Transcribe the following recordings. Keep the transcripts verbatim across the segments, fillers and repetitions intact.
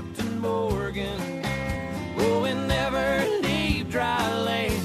Upton Morgan. Oh, and never leave dry land.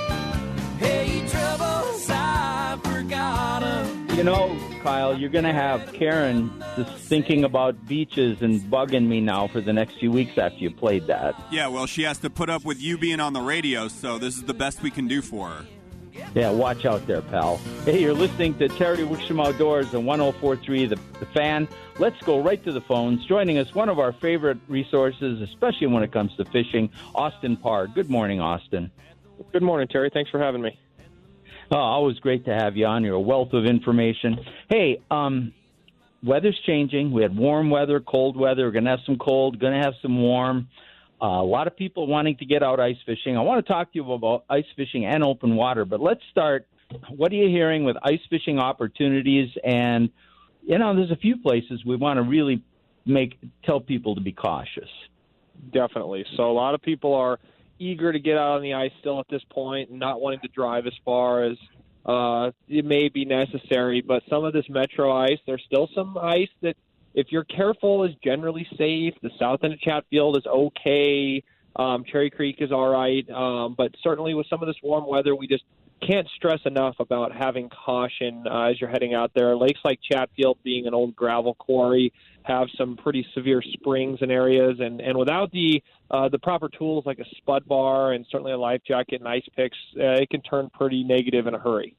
Hey, troubles, I forgot 'em. You know, Kyle, you're going to have Karen just thinking about beaches and bugging me now for the next few weeks after you played that. Yeah, well, she has to put up with you being on the radio, so this is the best we can do for her. Yeah, watch out there, pal. Hey, you're listening to Terry Wickstrom Outdoors on one oh four point three, the, the Fan. Let's go right to the phones. Joining us, one of our favorite resources, especially when it comes to fishing, Austin Parr. Good morning, Austin. Good morning, Terry. Thanks for having me. Oh, always great to have you on. You're a wealth of information. Hey, um, weather's changing. We had warm weather, cold weather. We're going to have some cold, going to have some warm. Uh, a lot of people wanting to get out ice fishing. I want to talk to you about ice fishing and open water, but let's start. What are you hearing with ice fishing opportunities? And, you know, there's a few places we want to really make tell people to be cautious. Definitely. So a lot of people are eager to get out on the ice still at this point, not wanting to drive as far as uh, it may be necessary. But some of this metro ice, there's still some ice that, if you're careful, is generally safe. The south end of Chatfield is okay. Um, Cherry Creek is all right. Um, but certainly with some of this warm weather, we just can't stress enough about having caution uh, as you're heading out there. Lakes like Chatfield, being an old gravel quarry, have some pretty severe springs in areas. And, and without the uh, the proper tools like a spud bar and certainly a life jacket and ice picks, uh, it can turn pretty negative in a hurry.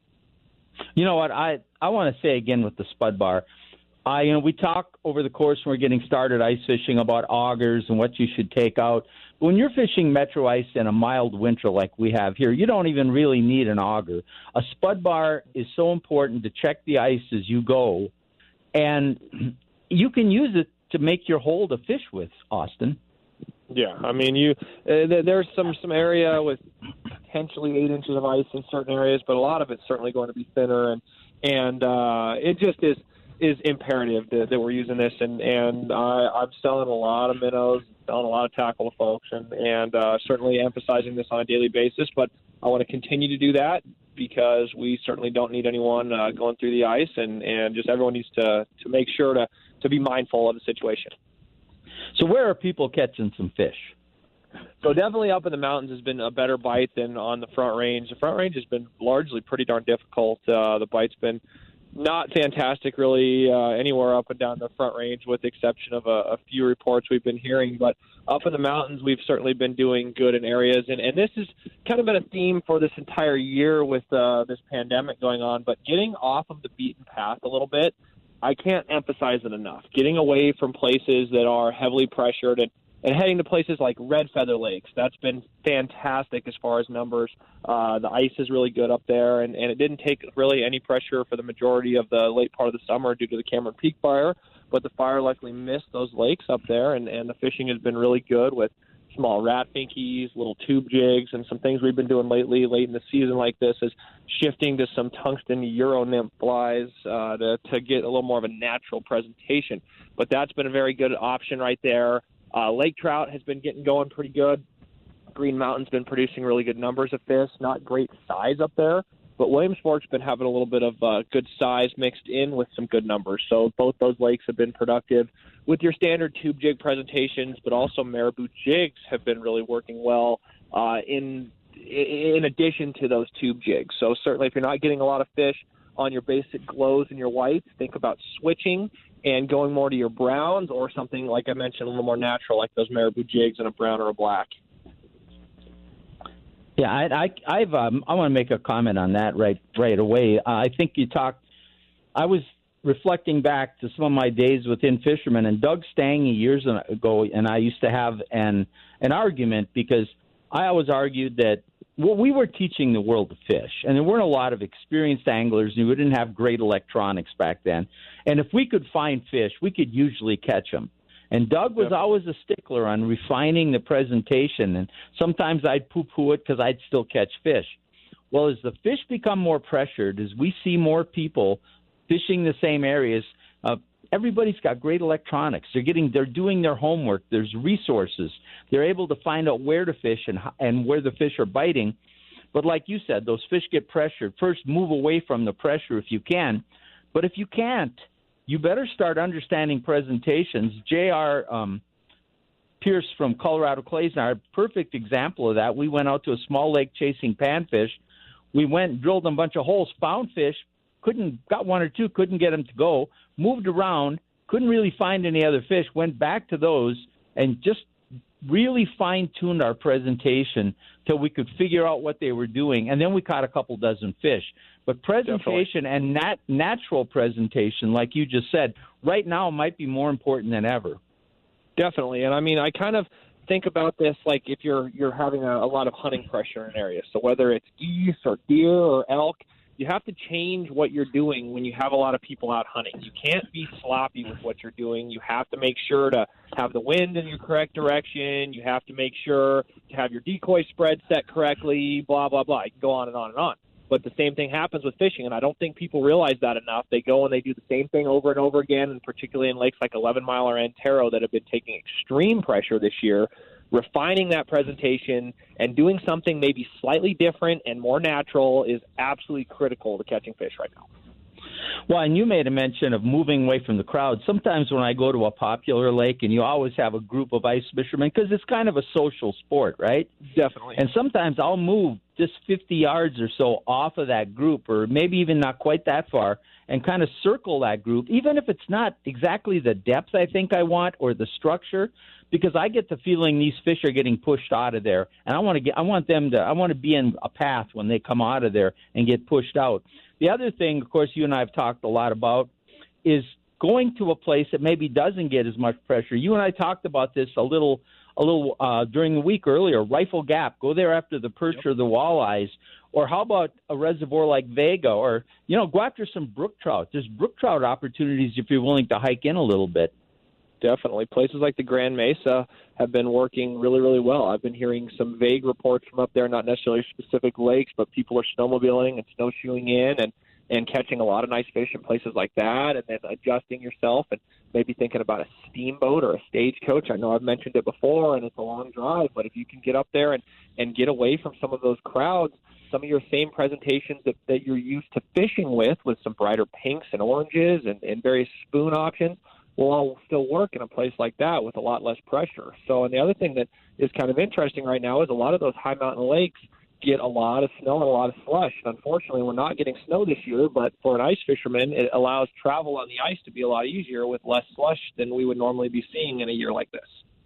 You know what? I, I want to say again with the spud bar, Uh, you know, we talk over the course when we're getting started ice fishing about augers and what you should take out. When you're fishing metro ice in a mild winter like we have here, you don't even really need an auger. A spud bar is so important to check the ice as you go, and you can use it to make your hole to fish with, Austin. Yeah, I mean, you uh, there's some, some area with potentially eight inches of ice in certain areas, but a lot of it's certainly going to be thinner, and, and uh, it just is – is imperative that, that we're using this, and, and I, I'm selling a lot of minnows, selling a lot of tackle to folks, and, and uh, certainly emphasizing this on a daily basis, but I want to continue to do that because we certainly don't need anyone uh, going through the ice, and, and just everyone needs to, to make sure to, to be mindful of the situation. So where are people catching some fish? So definitely up in the mountains has been a better bite than on the Front Range. The Front Range has been largely pretty darn difficult. Uh, the bite's been not fantastic, really, uh, anywhere up and down the Front Range, with the exception of a, a few reports we've been hearing. But up in the mountains, we've certainly been doing good in areas. And, and this has kind of been a theme for this entire year with uh, this pandemic going on. But getting off of the beaten path a little bit, I can't emphasize it enough. Getting away from places that are heavily pressured and And heading to places like Red Feather Lakes, that's been fantastic as far as numbers. Uh, the ice is really good up there, and, and it didn't take really any pressure for the majority of the late part of the summer due to the Cameron Peak fire, but the fire likely missed those lakes up there, and, and the fishing has been really good with small rat finkies, little tube jigs, and some things we've been doing lately, late in the season like this, is shifting to some tungsten Euro nymph flies uh, to, to get a little more of a natural presentation. But that's been a very good option right there. Uh, lake trout has been getting going pretty good. Green Mountain's been producing really good numbers of fish. Not great size up there, but Williams Fork's been having a little bit of uh, good size mixed in with some good numbers. So both those lakes have been productive with your standard tube jig presentations, but also marabou jigs have been really working well uh, in in addition to those tube jigs. So certainly if you're not getting a lot of fish on your basic glows and your whites, think about switching and going more to your browns or something, like I mentioned, a little more natural, like those marabou jigs in a brown or a black. Yeah, I, I, I've, um, I want to make a comment on that right, right away. Uh, I think you talked. I was reflecting back to some of my days within fishermen, and Doug Stange years ago, and I used to have an an argument because I always argued that well, we were teaching the world to fish, and there weren't a lot of experienced anglers, and we didn't have great electronics back then. And if we could find fish, we could usually catch them. And Doug was yep. always a stickler on refining the presentation, and sometimes I'd poo-poo it because I'd still catch fish. Well, as the fish become more pressured, as we see more people fishing the same areas, uh, everybody's got great electronics. They're getting, they're doing their homework. There's resources. They're able to find out where to fish and and where the fish are biting. But like you said, those fish get pressured. First, move away from the pressure if you can. But if you can't, you better start understanding presentations. J R. Um, Pierce from Colorado Clays and I are a perfect example of that. We went out to a small lake chasing panfish. We went, drilled a bunch of holes, found fish, couldn't got one or two, couldn't get them to go, moved around, couldn't really find any other fish, went back to those, and just really fine-tuned our presentation till we could figure out what they were doing, and then we caught a couple dozen fish. But presentation Definitely. and nat- natural presentation, like you just said, right now might be more important than ever. Definitely, and I mean, I kind of think about this like if you're you're having a, a lot of hunting pressure in an area. So whether it's geese or deer or elk, you have to change what you're doing when you have a lot of people out hunting. You can't be sloppy with what you're doing. You have to make sure to have the wind in your correct direction. You have to make sure to have your decoy spread set correctly, blah, blah, blah. You can go on and on and on. But the same thing happens with fishing, and I don't think people realize that enough. They go and they do the same thing over and over again, and particularly in lakes like eleven mile or Antero that have been taking extreme pressure this year. Refining that presentation and doing something maybe slightly different and more natural is absolutely critical to catching fish right now. Well, and you made a mention of moving away from the crowd. Sometimes when I go to a popular lake, and you always have a group of ice fishermen, because it's kind of a social sport, right? Definitely. And sometimes I'll move just fifty yards or so off of that group, or maybe even not quite that far, and kind of circle that group, even if it's not exactly the depth I think I want or the structure, because I get the feeling these fish are getting pushed out of there, and I want to get, I want them to, I want to be in a path when they come out of there and get pushed out. The other thing, of course, you and I have talked a lot about is going to a place that maybe doesn't get as much pressure. You and I talked about this a little, a little uh, during the week earlier. Rifle Gap, go there after the perch yep. or the walleyes. Or how about a reservoir like Vega? Or, you know, go after some brook trout. There's brook trout opportunities if you're willing to hike in a little bit. Definitely. Places like the Grand Mesa have been working really, really well. I've been hearing some vague reports from up there, not necessarily specific lakes, but people are snowmobiling and snowshoeing in and, and catching a lot of nice fish in places like that, and then adjusting yourself and maybe thinking about a steamboat or a stagecoach. I know I've mentioned it before, and it's a long drive, but if you can get up there and, and get away from some of those crowds, some of your same presentations that, that you're used to fishing with, with some brighter pinks and oranges and, and various spoon options, will all still work in a place like that with a lot less pressure. So, and the other thing that is kind of interesting right now is a lot of those high mountain lakes get a lot of snow and a lot of slush. And unfortunately, we're not getting snow this year, but for an ice fisherman, it allows travel on the ice to be a lot easier with less slush than we would normally be seeing in a year like this.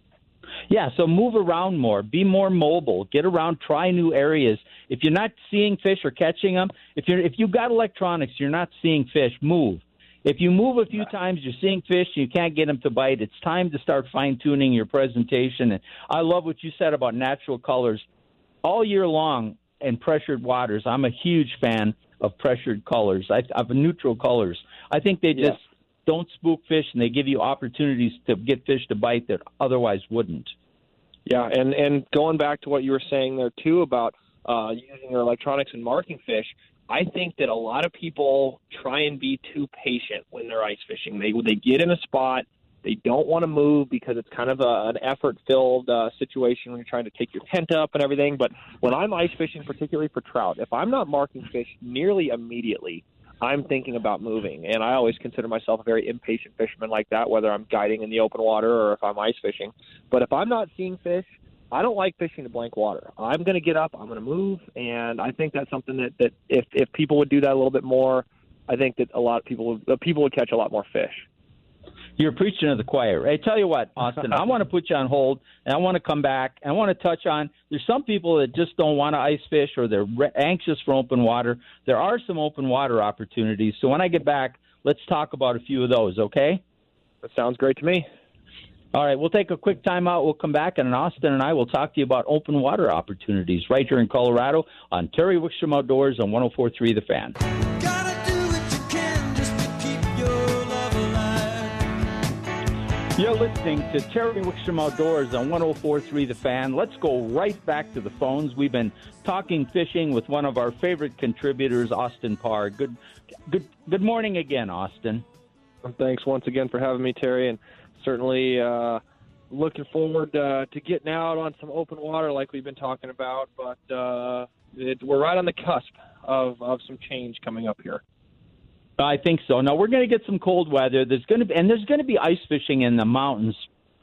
Yeah, so move around more, be more mobile, get around, try new areas. If you're not seeing fish or catching them, if you're if you've got electronics, you're not seeing fish, move. If you move a few yeah. times, you're seeing fish, you can't get them to bite. It's time to start fine-tuning your presentation. And I love what you said about natural colors. All year long in pressured waters, I'm a huge fan of pressured colors, I, of neutral colors. I think they just yeah. don't spook fish, and they give you opportunities to get fish to bite that otherwise wouldn't. Yeah, and, and going back to what you were saying there, too, about uh, using your electronics and marking fish, I think that a lot of people try and be too patient when they're ice fishing. They they get in a spot, they don't want to move because it's kind of a, an effort-filled uh, situation when you're trying to take your tent up and everything. But when I'm ice fishing, particularly for trout, if I'm not marking fish nearly immediately, I'm thinking about moving. And I always consider myself a very impatient fisherman like that, whether I'm guiding in the open water or if I'm ice fishing. But if I'm not seeing fish, I don't like fishing to blank water. I'm going to get up, I'm going to move, and I think that's something that, that if, if people would do that a little bit more, I think that a lot of people would, people would catch a lot more fish. You're preaching to the choir. Right? Tell you what, Austin, I want to put you on hold, and I want to come back, and I want to touch on, there's some people that just don't want to ice fish or they're re- anxious for open water. There are some open water opportunities. So when I get back, let's talk about a few of those, okay? That sounds great to me. All right, we'll take a quick time out. We'll come back, and Austin and I will talk to you about open water opportunities right here in Colorado on Terry Wickstrom Outdoors on one oh four point three The Fan. Gotta do what you can just to keep your love alive. You're listening to Terry Wickstrom Outdoors on one oh four point three The Fan. Let's go right back to the phones. We've been talking fishing with one of our favorite contributors, Austin Parr. Good, good, good morning again, Austin. Thanks once again for having me, Terry, and certainly uh, looking forward uh, to getting out on some open water like we've been talking about, but uh, it, we're right on the cusp of, of some change coming up here. I think so. Now, we're going to get some cold weather. There's going to be, and there's going to be ice fishing in the mountains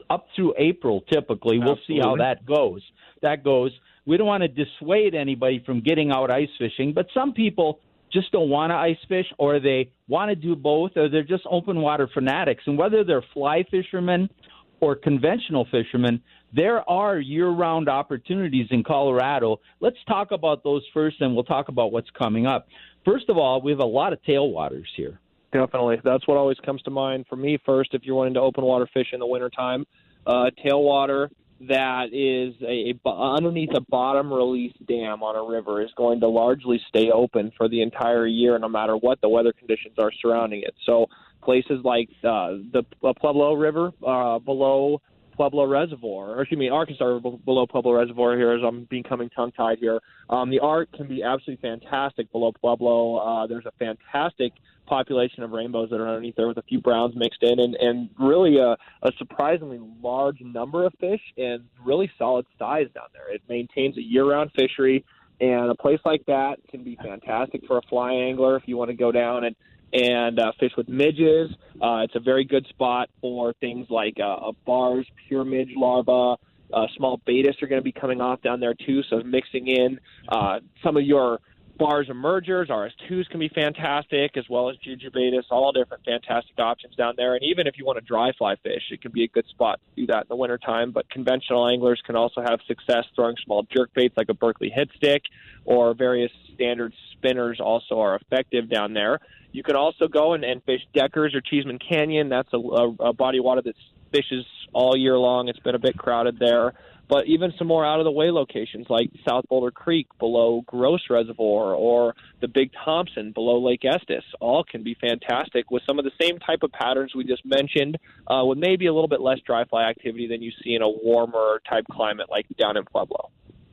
up through April typically. We'll Absolutely. see how that goes. That goes. We don't want to dissuade anybody from getting out ice fishing, but some people just don't want to ice fish, or they want to do both, or they're just open water fanatics. And whether they're fly fishermen or conventional fishermen, there are year-round opportunities in Colorado. Let's talk about those first, and we'll talk about what's coming up. First of all, we have a lot of tailwaters here. Definitely. That's what always comes to mind for me first if you're wanting to open water fish in the wintertime. Uh, tailwater that is a, a underneath a bottom release dam on a river is going to largely stay open for the entire year, no matter what the weather conditions are surrounding it. So places like uh, the Pueblo River uh, below Pueblo Reservoir, or excuse me, Arkansas River below Pueblo Reservoir here, as I'm becoming tongue-tied here. Um, the art can be absolutely fantastic below Pueblo. Uh, there's a fantastic population of rainbows that are underneath there with a few browns mixed in, and, and really a, a surprisingly large number of fish and really solid size down there. It maintains a year-round fishery, and a place like that can be fantastic for a fly angler if you want to go down and and uh, fish with midges. Uh, it's a very good spot for things like uh, a bars, pure midge larva. Uh, small betas are going to be coming off down there too, so mixing in uh, some of your bars emergers, R S twos can be fantastic, as well as jujubatus, all different fantastic options down there. And even if you want to dry fly fish, it can be a good spot to do that in the wintertime. But conventional anglers can also have success throwing small jerk baits like a Berkeley hit stick, or various standard spinners also are effective down there. You can also go and, and fish Deckers or Cheeseman Canyon. That's a, a, a body of water that fishes all year long. It's been a bit crowded there. But even some more out-of-the-way locations like South Boulder Creek below Gross Reservoir, or the Big Thompson below Lake Estes, all can be fantastic with some of the same type of patterns we just mentioned, uh, with maybe a little bit less dry fly activity than you see in a warmer type climate like down in Pueblo.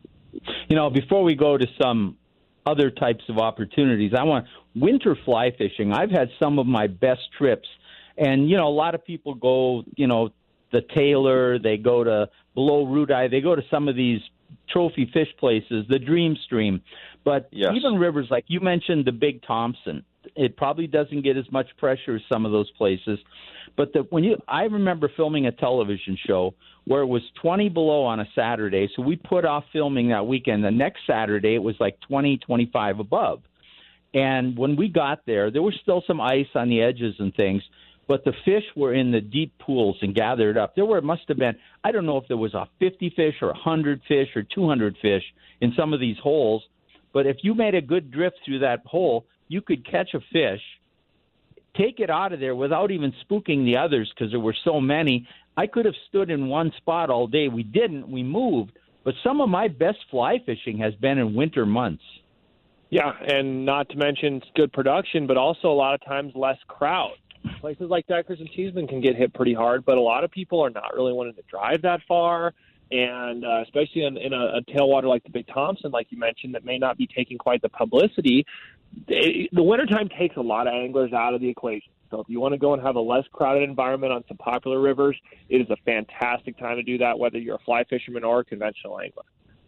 You know, before we go to some other types of opportunities, I want winter fly fishing. I've had some of my best trips, and, you know, a lot of people go, you know, the Taylor, they go to below Root Eye, they go to some of these trophy fish places, the Dream Stream. But yes. even rivers like you mentioned, the Big Thompson, it probably doesn't get as much pressure as some of those places. But the, when you, I remember filming a television show where it was twenty below on a Saturday, so we put off filming that weekend. The next Saturday, it was like twenty, twenty-five above. And when we got there, there was still some ice on the edges and things, but the fish were in the deep pools and gathered up. There were, it must have been, I don't know if there was a fifty fish or one hundred fish or two hundred fish in some of these holes, but if you made a good drift through that hole, you could catch a fish, take it out of there without even spooking the others because there were so many. I could have stood in one spot all day. We didn't. We moved. But some of my best fly fishing has been in winter months. Yeah, and not to mention good production, but also a lot of times less crowd. Places like Deckers and Cheeseman can get hit pretty hard, but a lot of people are not really wanting to drive that far, and uh, especially in, in a, a tailwater like the Big Thompson, like you mentioned, that may not be taking quite the publicity. It, the wintertime takes a lot of anglers out of the equation. So if you want to go and have a less crowded environment on some popular rivers, it is a fantastic time to do that, whether you're a fly fisherman or a conventional angler.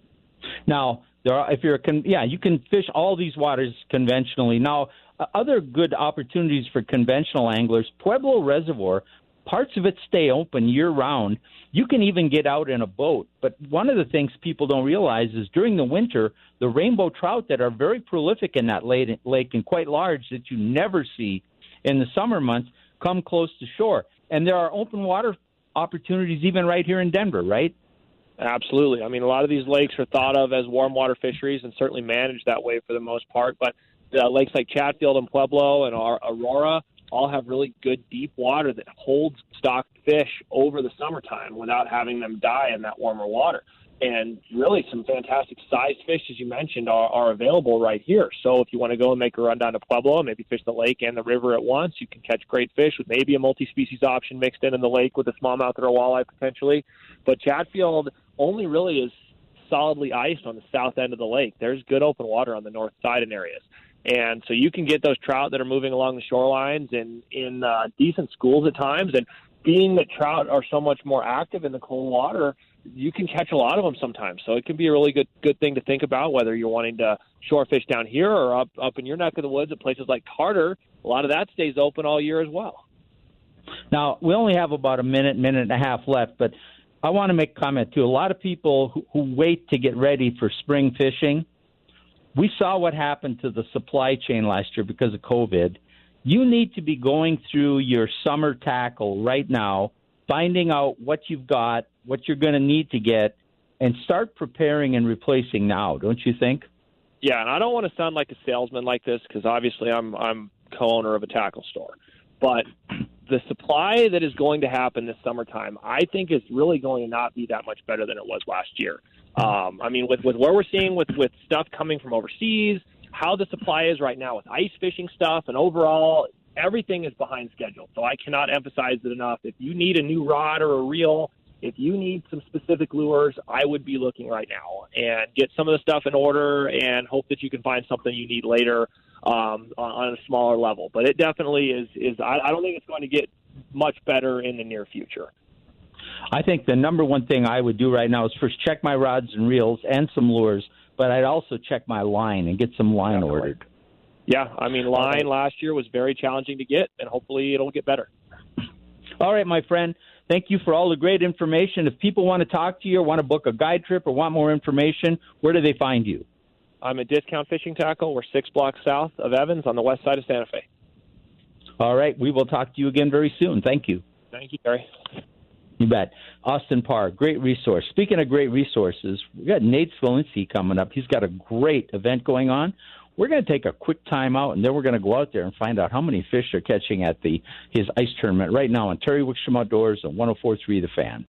Now, there are, if you're a con- yeah, you can fish all these waters conventionally. Now, uh, other good opportunities for conventional anglers, Pueblo Reservoir, parts of it stay open year-round. You can even get out in a boat. But one of the things people don't realize is during the winter, the rainbow trout that are very prolific in that lake and quite large that you never see in the summer months come close to shore. And there are open water opportunities even right here in Denver, right? Absolutely. I mean, a lot of these lakes are thought of as warm water fisheries and certainly managed that way for the most part. But uh, lakes like Chatfield and Pueblo and Aurora all have really good deep water that holds stocked fish over the summertime without having them die in that warmer water. And really some fantastic sized fish, as you mentioned, are, are available right here. So if you want to go and make a run down to Pueblo and maybe fish the lake and the river at once, you can catch great fish with maybe a multi-species option mixed in in the lake with a smallmouth or a walleye potentially. But Chatfield only really is solidly iced on the south end of the lake. There's good open water on the north side in areas. And so you can get those trout that are moving along the shorelines and in uh, decent schools at times. And being that trout are so much more active in the cold water, you can catch a lot of them sometimes. So it can be a really good good thing to think about, whether you're wanting to shore fish down here or up, up in your neck of the woods at places like Carter. A lot of that stays open all year as well. Now, we only have about a minute, minute and a half left, but I want to make a comment, too. A lot of people who, who wait to get ready for spring fishing, we saw what happened to the supply chain last year because of COVID. You need to be going through your summer tackle right now, finding out what you've got, what you're going to need to get, and start preparing and replacing now, don't you think? Yeah, and I don't want to sound like a salesman like this because obviously I'm I'm co-owner of a tackle store. But the supply that is going to happen this summertime, I think is really going to not be that much better than it was last year. Um, I mean, with, with what we're seeing with, with stuff coming from overseas, how the supply is right now with ice fishing stuff, and overall, everything is behind schedule. So I cannot emphasize it enough. If you need a new rod or a reel, if you need some specific lures, I would be looking right now and get some of the stuff in order and hope that you can find something you need later um, on, on a smaller level. But it definitely is, is I, I don't think it's going to get much better in the near future. I think the number one thing I would do right now is first check my rods and reels and some lures, but I'd also check my line and get some line Definitely. ordered. Yeah, I mean, line last year was very challenging to get, and hopefully it'll get better. All right, my friend. Thank you for all the great information. If people want to talk to you or want to book a guide trip or want more information, where do they find you? I'm at Discount Fishing Tackle. We're six blocks south of Evans on the west side of Santa Fe. All right. We will talk to you again very soon. Thank you. Thank you, Gary. You bet. Austin Parr, great resource. Speaking of great resources, we got Nate Swalinski coming up. He's got a great event going on. We're going to take a quick time out, and then we're going to go out there and find out how many fish they're catching at the his ice tournament right now on Terry Wickstrom Outdoors on one oh four point three The Fan.